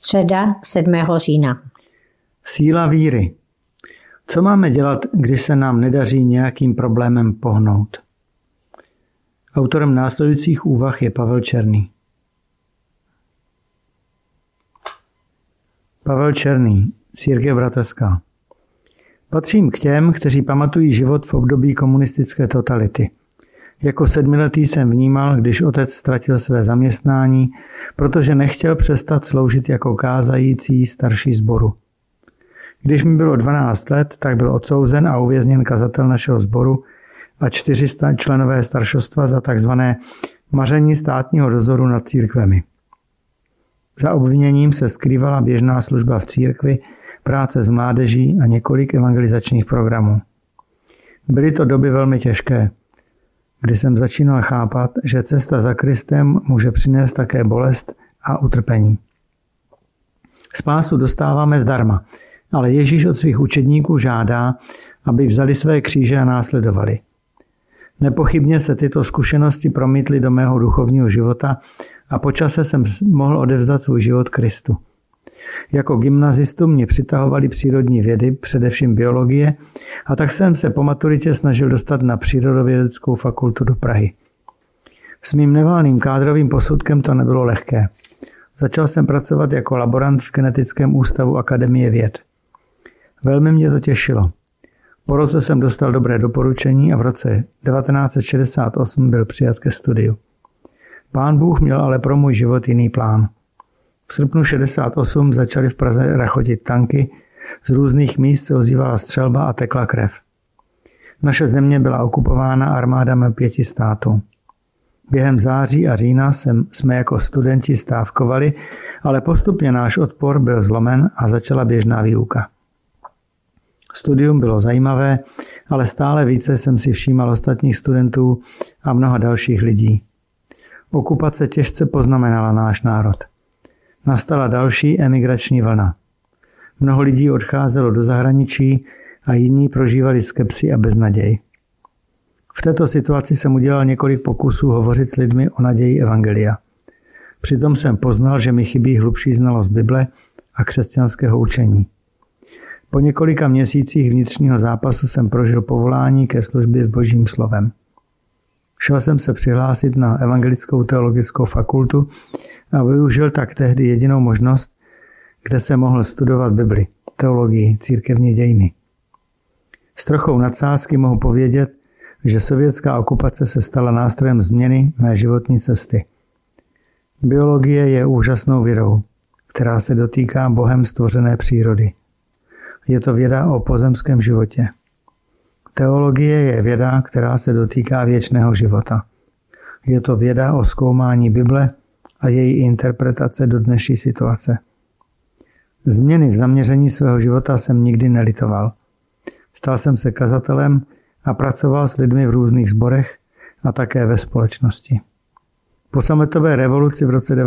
Středa 7. října. Síla víry. Co máme dělat, když se nám nedaří nějakým problémem pohnout? Autorem následujících úvah je Pavel Černý. Pavel Černý, Církev bratrská. Patřím k těm, kteří pamatují život v období komunistické totality. Jako 7letý jsem vnímal, když otec ztratil své zaměstnání, protože nechtěl přestat sloužit jako kázající starší sboru. Když mi bylo 12 let, tak byl odsouzen a uvězněn kazatel našeho sboru a 400 členové staršostva za tzv. Maření státního dozoru nad církvemi. Za obviněním se skrývala běžná služba v církvi, práce s mládeží a několik evangelizačních programů. Byly to doby velmi těžké, kdy jsem začínal chápat, že cesta za Kristem může přinést také bolest a utrpení. Spásu dostáváme zdarma, ale Ježíš od svých učedníků žádá, aby vzali své kříže a následovali. Nepochybně se tyto zkušenosti promítly do mého duchovního života a po čase jsem mohl odevzdat svůj život Kristu. Jako gymnazistu mě přitahovaly přírodní vědy, především biologie, a tak jsem se po maturitě snažil dostat na Přírodovědeckou fakultu do Prahy. S mým nevalným kádrovým posudkem to nebylo lehké. Začal jsem pracovat jako laborant v Genetickém ústavu Akademie věd. Velmi mě to těšilo. Po roce jsem dostal dobré doporučení a v roce 1968 byl přijat ke studiu. Pán Bůh měl ale pro můj život jiný plán. V srpnu 68 začaly v Praze rachotit tanky, z různých míst se ozývala střelba a tekla krev. Naše země byla okupována armádami 5 států. Během září a října jsme jako studenti stávkovali, ale postupně náš odpor byl zlomen a začala běžná výuka. Studium bylo zajímavé, ale stále více jsem si všímal ostatních studentů a mnoha dalších lidí. Okupace těžce poznamenala náš národ. Nastala další emigrační vlna. Mnoho lidí odcházelo do zahraničí a jiní prožívali skepsi a beznaděj. V této situaci jsem udělal několik pokusů hovořit s lidmi o naději evangelia. Přitom jsem poznal, že mi chybí hlubší znalost Bible a křesťanského učení. Po několika měsících vnitřního zápasu jsem prožil povolání ke službě s Božím slovem. Šel jsem se přihlásit na Evangelickou teologickou fakultu a využil tak tehdy jedinou možnost, kde se mohl studovat Bibli, teologii, církevní dějiny. S trochou nadsázky mohu povědět, že sovětská okupace se stala nástrojem změny mé životní cesty. Biologie je úžasnou vědou, která se dotýká Bohem stvořené přírody. Je to věda o pozemském životě. Teologie je věda, která se dotýká věčného života. Je to věda o zkoumání Bible a její interpretace do dnešní situace. Změny v zaměření svého života jsem nikdy nelitoval. Stal jsem se kazatelem a pracoval s lidmi v různých sborech a také ve společnosti. Po sametové revoluci v roce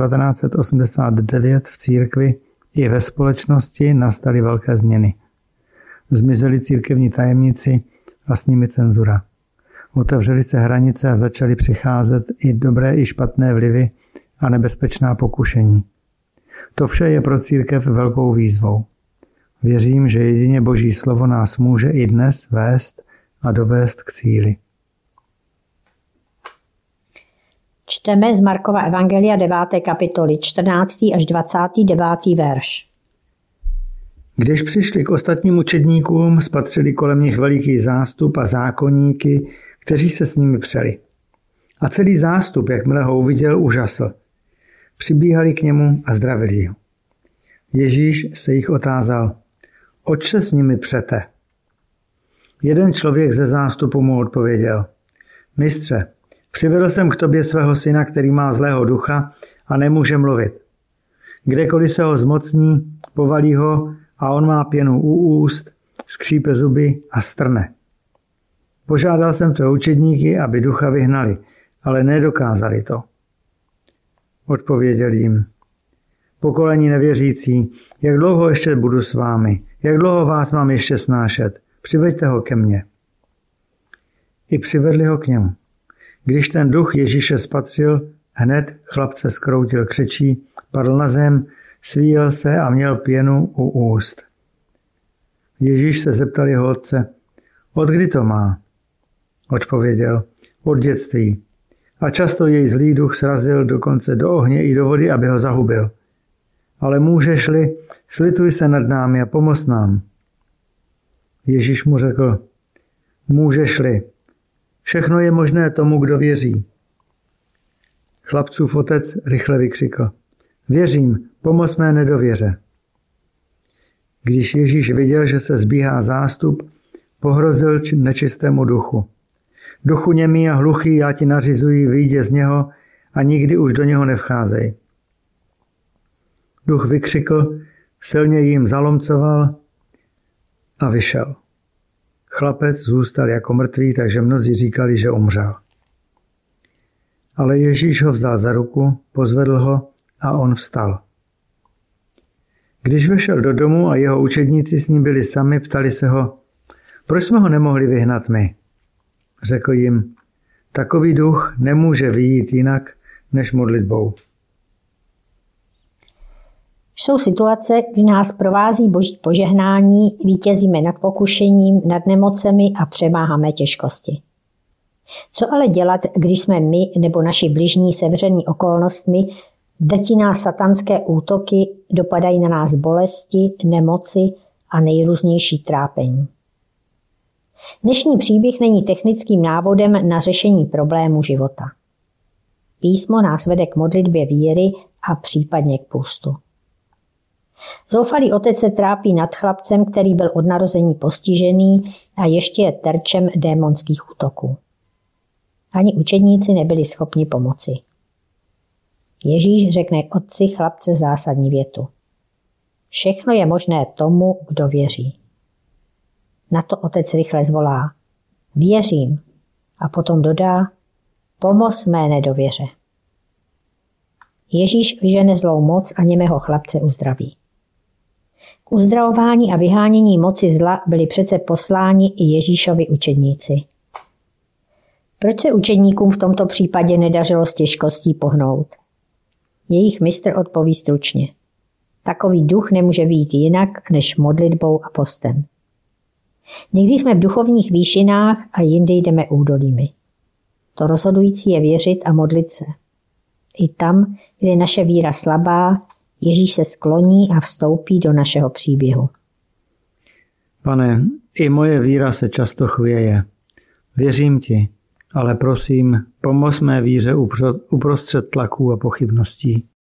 1989 v církvi i ve společnosti nastaly velké změny. Zmizeli církevní tajemníci a s nimi cenzura. Otevřely se hranice a začaly přicházet i dobré i špatné vlivy a nebezpečná pokušení. To vše je pro církev velkou výzvou. Věřím, že jedině Boží slovo nás může i dnes vést a dovést k cíli. Čteme z Markova evangelia 9. kapitoly 14. až 29. verš. Když přišli k ostatním učedníkům, spatřili kolem nich veliký zástup a zákonníky, kteří se s nimi přeli. A celý zástup, jakmile ho uviděl, užasl. Přibíhali k němu a zdravili ho. Ježíš se jich otázal, oč se s nimi přete? Jeden člověk ze zástupu mu odpověděl, mistře, přivedl jsem k tobě svého syna, který má zlého ducha a nemůže mluvit. Kdekoliv se ho zmocní, povalí ho a on má pěnu u úst, skřípe zuby a strne. Požádal jsem tvé učedníky, aby ducha vyhnali, ale nedokázali to. Odpověděl jim, pokolení nevěřící, jak dlouho ještě budu s vámi, jak dlouho vás mám ještě snášet, přiveďte ho ke mně. I přivedli ho k němu. Když ten duch Ježíše spatřil, hned chlapce zkroutil, křečí, padl na zem, Svíjel se a měl pěnu u úst. Ježíš se zeptal jeho otce, od kdy to má? Odpověděl, od dětství. A často jej zlý duch srazil dokonce do ohně i do vody, aby ho zahubil. Ale můžeš-li, slituj se nad námi a pomoz nám. Ježíš mu řekl, můžeš-li, všechno je možné tomu, kdo věří. Chlapcův otec rychle vykřikl, věřím, pomoz mé nedověře. Když Ježíš viděl, že se sbíhá zástup, pohrozil nečistému duchu. Duchu němý a hluchý, já ti nařizuji, vyjdi z něho a nikdy už do něho nevcházej. Duch vykřikl, silně jim zalomcoval a vyšel. Chlapec zůstal jako mrtvý, takže mnozí říkali, že umřel. Ale Ježíš ho vzal za ruku, pozvedl ho a on vstal. Když vešel do domu a jeho učedníci s ním byli sami, ptali se ho, proč jsme ho nemohli vyhnat my? Řekl jim, takový duch nemůže vyjít jinak než modlitbou. Jsou situace, kdy nás provází boží požehnání, vítězíme nad pokušením, nad nemocemi a přemáháme těžkosti. Co ale dělat, když jsme my nebo naši bližní sevření okolnostmi, drtí nás satanské útoky, dopadají na nás bolesti, nemoci a nejrůznější trápení. Dnešní příběh není technickým návodem na řešení problému života. Písmo nás vede k modlitbě víry a případně k půstu. Zoufalý otec se trápí nad chlapcem, který byl od narození postižený a ještě je terčem démonských útoků. Ani učedníci nebyli schopni pomoci. Ježíš řekne otci chlapce zásadní větu. Všechno je možné tomu, kdo věří. Na to otec rychle zvolá. Věřím. A potom dodá, pomoz mé nedověře. Ježíš vyžene zlou moc a němého chlapce uzdraví. K uzdravování a vyhánění moci zla byli přece posláni i Ježíšovi učedníci. Proč se učedníkům v tomto případě nedařilo s těžkostí pohnout? Jejich mistr odpoví stručně. Takový duch nemůže vyjít jinak než modlitbou a postem. Někdy jsme v duchovních výšinách a jindy jdeme údolími. To rozhodující je věřit a modlit se. I tam, kde je naše víra slabá, Ježíš se skloní a vstoupí do našeho příběhu. Pane, i moje víra se často chvěje. Věřím ti, ale prosím, pomoz mé víře uprostřed tlaků a pochybností.